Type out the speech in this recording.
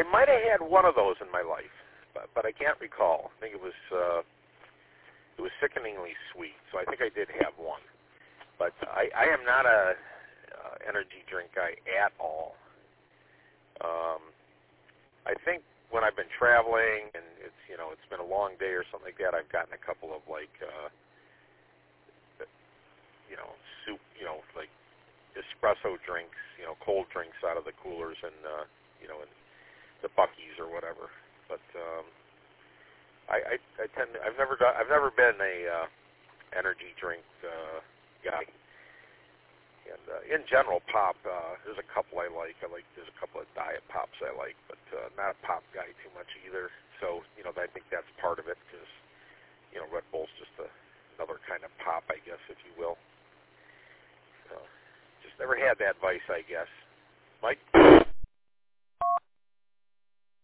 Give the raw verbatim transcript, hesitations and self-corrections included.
I might have had one of those in my life, but, but I can't recall. I think it was uh, it was sickeningly sweet, so I think I did have one. But I, I am not a uh, energy drink guy at all. Um, I think when I've been traveling and it's you know it's been a long day or something like that, I've gotten a couple of like uh, you know soup, you know like espresso drinks, you know cold drinks out of the coolers and uh, you know. And, the Buc-ee's or whatever, but um, I, I, I tend to, I've never done, I've never been a uh, energy drink uh, guy. And uh, in general, pop, uh, there's a couple I like. I like there's a couple of diet pops I like, but uh, not a pop guy too much either. So you know, I think that's part of it because you know Red Bull's just a, another kind of pop, I guess, if you will. Uh, just never had that vice, I guess. Mike.